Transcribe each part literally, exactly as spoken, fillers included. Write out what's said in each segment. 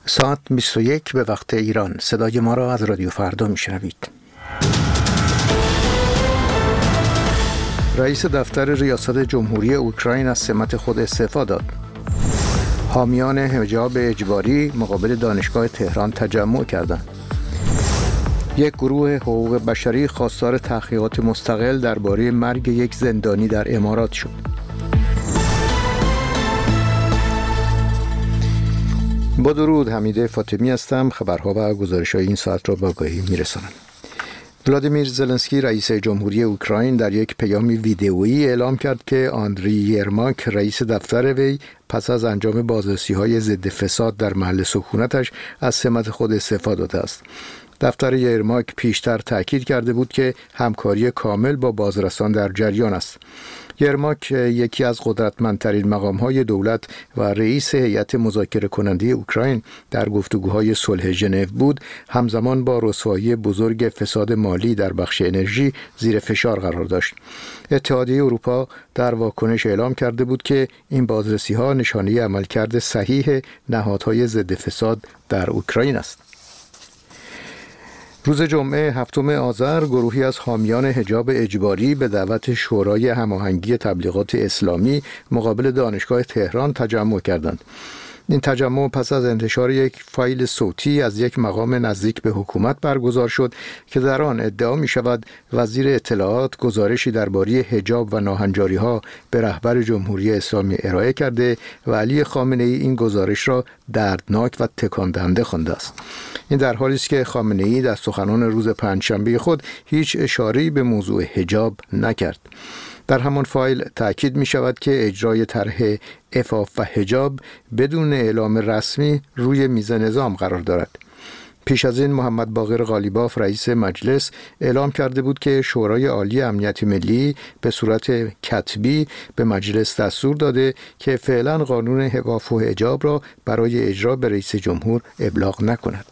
ساعت بیست و یک به وقت ایران. صدای ما را از رادیو فردا میشنوید. رئیس دفتر ریاست جمهوری اوکراین از سمت خود استعفا داد. حامیان حجاب اجباری مقابل دانشگاه تهران تجمع کردند. یک گروه حقوق بشری خواستار تحقیقات مستقل درباره مرگ یک زندانی در امارات شد. با درود، حمیده فاطمی هستم. خبرها و گزارش‌های این ساعت را با آگاهی می‌رسانم. ولادیمیر زلنسکی رئیس جمهوری اوکراین در یک پیام ویدئویی اعلام کرد که آندری یرماک رئیس دفتر وی پس از انجام بازرسی‌های ضد فساد در محل سکونتش از سمت خود استعفا داده است. دفتر یرماک پیشتر تاکید کرده بود که همکاری کامل با بازرسان در جریان است. یرماک یکی از قدرتمندترین مقام‌های دولت و رئیس هیئت مذاکره کننده اوکراین در گفتگوهای صلح ژنو بود، همزمان با رسوایی بزرگ فساد مالی در بخش انرژی زیر فشار قرار داشت. اتحادیه اروپا در واکنش اعلام کرده بود که این بازرسی‌ها نشانه عملکرد صحیح نهادهای ضد فساد در اوکراین است. روز جمعه هفتم آذر گروهی از حامیان حجاب اجباری به دعوت شورای هماهنگی تبلیغات اسلامی مقابل دانشگاه تهران تجمع کردند. این تجمع پس از انتشار یک فایل صوتی از یک مقام نزدیک به حکومت برگزار شد که در آن ادعا می شود وزیر اطلاعات گزارشی درباره حجاب و ناهنجاری‌ها به رهبر جمهوری اسلامی ارائه کرده و علی خامنه‌ای این گزارش را دردناک و تکان دهنده خوانده است. این در حالی است که خامنه‌ای در سخنان روز پنجشنبه خود هیچ اشاره‌ای به موضوع حجاب نکرد. در همان فایل تأکید می شود که اجرای طرح عفاف و حجاب بدون اعلام رسمی روی میز نظام قرار دارد. پیش از این محمد باقر قالیباف رئیس مجلس اعلام کرده بود که شورای عالی امنیت ملی به صورت کتبی به مجلس دستور داده که فعلا قانون عفاف و حجاب را برای اجرا به رئیس جمهور ابلاغ نکند.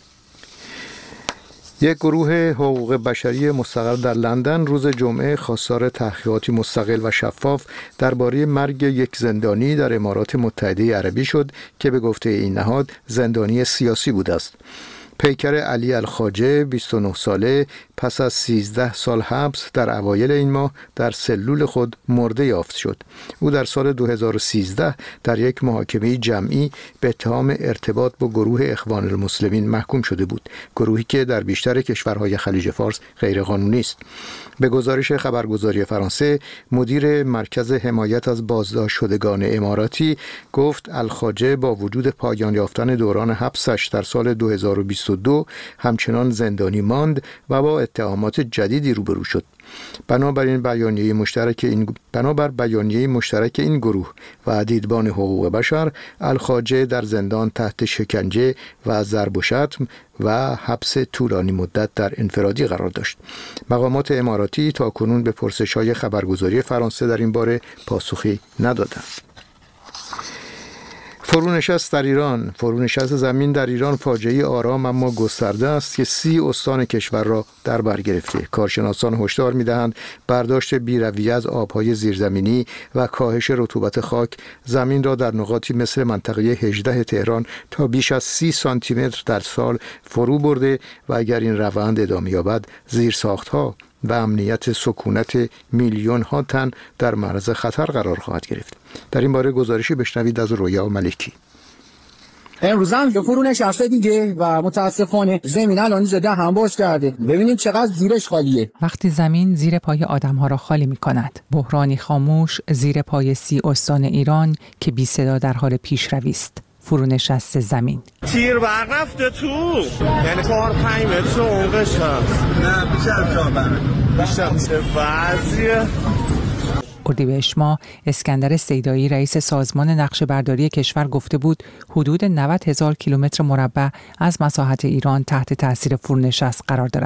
یک گروه حقوق بشری مستقل در لندن روز جمعه خواستار تحقیقاتی مستقل و شفاف درباره مرگ یک زندانی در امارات متحده عربی شد که به گفته این نهاد زندانی سیاسی بوده است. پیکر علی الخواجه بیست و نه ساله پس از سیزده سال حبس در اوایل این ماه در سلول خود مرده یافت شد. او در سال دو هزار و سیزده در یک محاکمه جمعی به اتهام ارتباط با گروه اخوان المسلمین محکوم شده بود، گروهی که در بیشتر کشورهای خلیج فارس غیرقانونی است. به گزارش خبرگزاری فرانسه، مدیر مرکز حمایت از بازداشت شدگان اماراتی گفت الخواجه با وجود پایان یافتن دوران حبسش در سال دو هزار و بیست و دو همچنان زندانی ماند و با اتهامات جدیدی روبرو شد. بنابراین بیانیه مشترک این بنابر بیانیه مشترک این گروه و دیدبان حقوق بشر، الخواجه در زندان تحت شکنجه و ضرب و شتم و حبس طولانی مدت در انفرادی قرار داشت. مقامات اماراتی تاکنون به پرسش‌های خبرگزاری فرانسه در این باره پاسخی ندادند. فرونشست در ایران فرونشست زمین در ایران فاجعه آرام اما گسترده است که سی استان کشور را در بر گرفته. کارشناسان هشدار می‌دهند برداشت بی‌رویه از آب‌های زیرزمینی و کاهش رطوبت خاک زمین را در نقاطی مثل منطقه هجده تهران تا بیش از سی سانتی متر در سال فرو برده و اگر این روند ادامه یابد زیرساخت‌ها و امنیت سکونت میلیون ها تن در معرض خطر قرار خواهد گرفت. در این باره گزارشی بشنوید از رویا ملکی. امروز هم که فرونشسته دیگه و متاسفانه زمین الان زده هم باز کرده. ببینیم چقدر زیرش خالیه. وقتی زمین زیر پای آدم‌ها را خالی می‌کند، بحرانی خاموش زیر پای سی استان ایران که بی صدا در حال پیشروی است. فرونشست زمین. تیر برق رفته تو، یعنی چهار پنج متر عمقش هست. نه بیشتر چهار بیشتر چه وضعیه. اردیبهشت ماه اسکندر سیدایی رئیس سازمان نقشه برداری کشور گفته بود حدود نود هزار کیلومتر مربع از مساحت ایران تحت تاثیر فرونشست قرار دارد.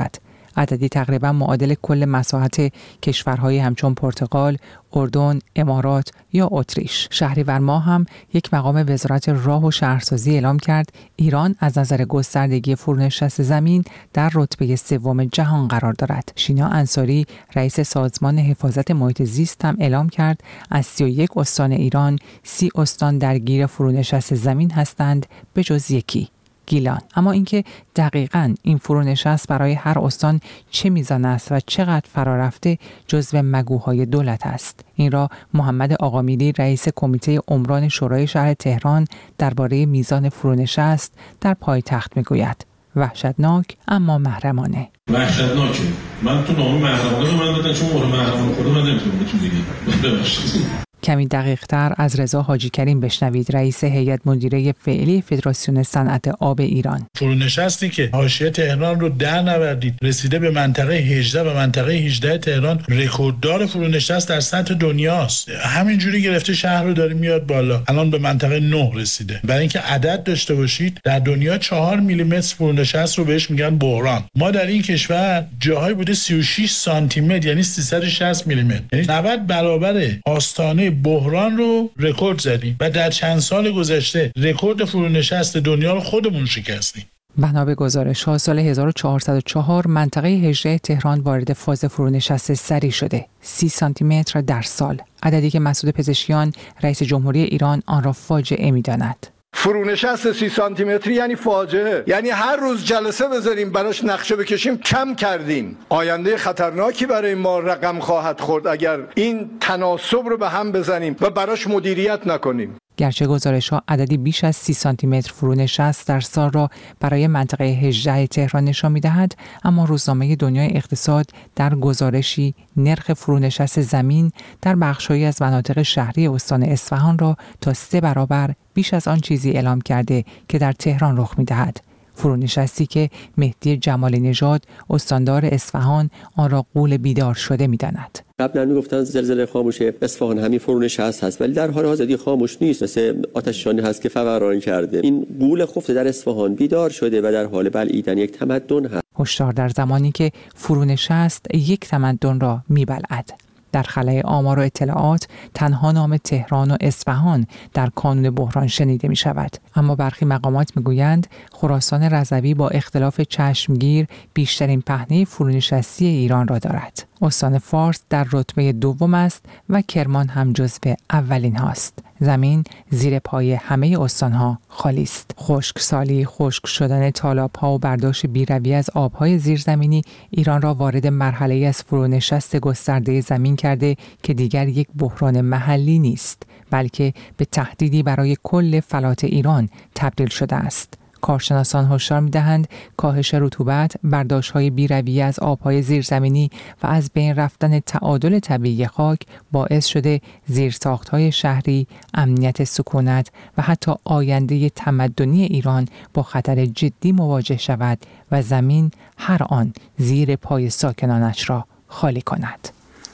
عددی تقریبا معادل کل مساحت کشورهای همچون پرتغال، اردن، امارات یا اتریش. شهریور ماه هم یک مقام وزارت راه و شهرسازی اعلام کرد ایران از نظر گستردگی فرونشست زمین در رتبه سوم جهان قرار دارد. شینا انصاری رئیس سازمان حفاظت محیط زیست هم اعلام کرد از سی و یک استان ایران سی استان درگیر فرونشست زمین هستند به جز یکی، گیلان. اما اینکه دقیقاً این فرونشست برای هر استان چه میزان است و چقدر فرارفته جزو مگوهای دولت است. این را محمد آقامیری رئیس کمیته عمران شورای شهر تهران درباره میزان فرونشست در پایتخت میگوید. وحشتناک اما محرمانه. وحشتناکه. من تو نامه محرمانه رو من دادن چون مورد محرمانه خورده من نمیتونم بهتون دیگه. ببخشید. کمی دقیق تر از رضا حاجی کریم بشنوید، رئیس هیئت مدیره فعلی فدراسیون صنعت آب ایران. فرونشستی که حاشیه تهران رو در نوردید رسیده به منطقه هجده و منطقه هجده تهران رکورددار فرونشست در سطح دنیاست. همینجوری گرفته شهر رو داره میاد بالا. الان به منطقه نه رسیده. برای اینکه عدد داشته باشید در دنیا چهار میلیمتر فرونشست رو بهش میگن بحران. ما در این کشور جاهای بوده سی و شش سانتی متر یعنی سیصد و شصت میلیمتر، یعنی نود برابر آستانه بحران رو رکورد زدیم و در چند سال گذشته رکورد فرونشست دنیا رو خودمون شکستیم. بنا به گزارش‌ها سال هزار و چهارصد و چهار منطقه هجده تهران وارد فاز فرونشست سریع شده، سی سانتی متر در سال، عددی که مسعود پزشکیان رئیس جمهوری ایران آن را فاجعه می‌داند. فرونشست سی سانتی متری یعنی فاجعه، یعنی هر روز جلسه بذاریم براش نقشه بکشیم کم کردیم. آینده خطرناکی برای ما رقم خواهد خورد اگر این تناسب رو به هم بزنیم و براش مدیریت نکنیم. گرچه گزارش‌ها عددی بیش از سی سانتی متر فرونشست در سال را برای منطقه هجده تهران نشان می‌دهد، اما روزنامه دنیای اقتصاد در گزارشی نرخ فرونشست زمین در بخش‌هایی از مناطق شهری استان اصفهان را تا سه برابر بیش از آن چیزی اعلام کرده که در تهران رخ می‌دهد. فرونشستی که مهدی جمال نژاد استاندار اصفهان آن را غول بیدار شده می‌داند. قبلا میگفتن زلزله خاموش اصفهان همین فرونشست هست، ولی در حال حاضر خاموش نیست، مثل آتش‌نشانی هست که فوران کرده. این غول خفته در اصفهان بیدار شده و در حال بلعیدن یک تمدن هست. هشدار در زمانی که فرونشست یک تمدن را میبلعد. در خلأ آمار و اطلاعات تنها نام تهران و اصفهان در کانون بحران شنیده می شود. اما برخی مقامات می گویند خراسان رضوی با اختلاف چشمگیر بیشترین پهنه فرونشستی ایران را دارد. استان فارس در رتبه دوم است و کرمان هم جزو اولین هاست. زمین زیر پای همه استانها خالی است. خشکسالی، خشک شدن تالاب‌ها و برداشت بی‌رویه از آب‌های زیرزمینی ایران را وارد مرحله‌ای از فرونشست گسترده زمین کرده که دیگر یک بحران محلی نیست، بلکه به تهدیدی برای کل فلات ایران تبدیل شده است. کارشناسان هشدار می‌دهند کاهش رطوبت، برداشت‌های بی‌رویه از آب‌های زیرزمینی و از بین رفتن تعادل طبیعی خاک باعث شده زیرساخت‌های شهری، امنیت سکونت و حتی آینده تمدنی ایران با خطر جدی مواجه شود و زمین هر آن زیر پای ساکنانش را خالی کند.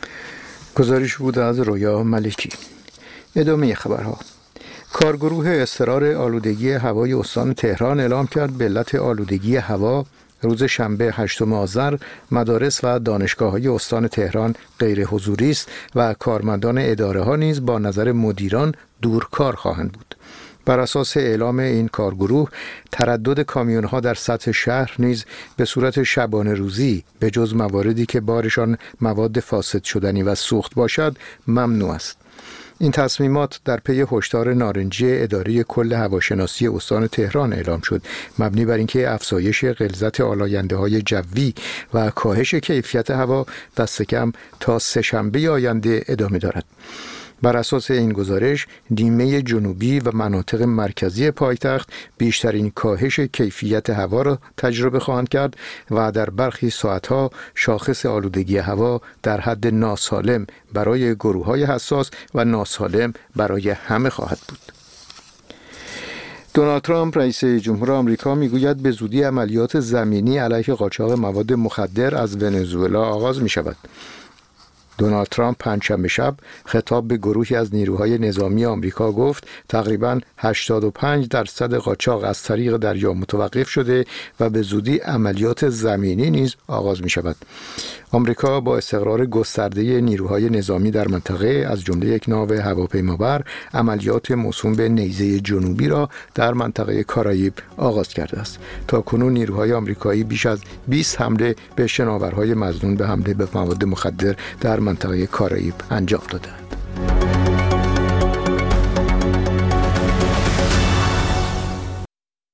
گزارش بود از رویا ملکی. ادامه خبرها. کارگروه اضطرار آلودگی هوای استان تهران اعلام کرد به علت آلودگی هوا روز شنبه هشتم آذر مدارس و دانشگاه‌های استان تهران غیر حضوری است و کارمندان اداره ها نیز با نظر مدیران دورکار خواهند بود. بر اساس اعلام این کارگروه تردد کامیون‌ها در سطح شهر نیز به صورت شبانه روزی به جز مواردی که بارشان مواد فاسد شدنی و سوخت باشد ممنوع است. این تصمیمات در پی هشدار نارنجی اداره کل هواشناسی استان تهران اعلام شد، مبنی بر اینکه افزایش غلظت آلاینده‌های جوی و کاهش کیفیت هوا دست کم تا سه‌شنبه آینده ادامه دارد. بر اساس این گزارش نیمه جنوبی و مناطق مرکزی پایتخت بیشترین کاهش کیفیت هوا را تجربه خواهند کرد و در برخی ساعتها شاخص آلودگی هوا در حد ناسالم برای گروه‌های حساس و ناسالم برای همه خواهد بود. دونالد ترامپ رئیس جمهور آمریکا میگوید به زودی عملیات زمینی علیه قاچاق مواد مخدر از ونزوئلا آغاز می شود. دونالد ترامپ پنجشنبه شب خطاب به گروهی از نیروهای نظامی آمریکا گفت تقریباً هشتاد و پنج درصد قاچاق از طریق دریا متوقف شده و به زودی عملیات زمینی نیز آغاز می شود. آمریکا با استقرار گسترده نیروهای نظامی در منطقه از جمله یک ناو هواپیمابر عملیات موسوم به نیزه جنوبی را در منطقه کارائیب آغاز کرده است. تا کنون نیروهای آمریکایی بیش از بیست حمله به شناورهای مظنون به حمله به مواد مخدر در منطقه کارائیب انجام دادند.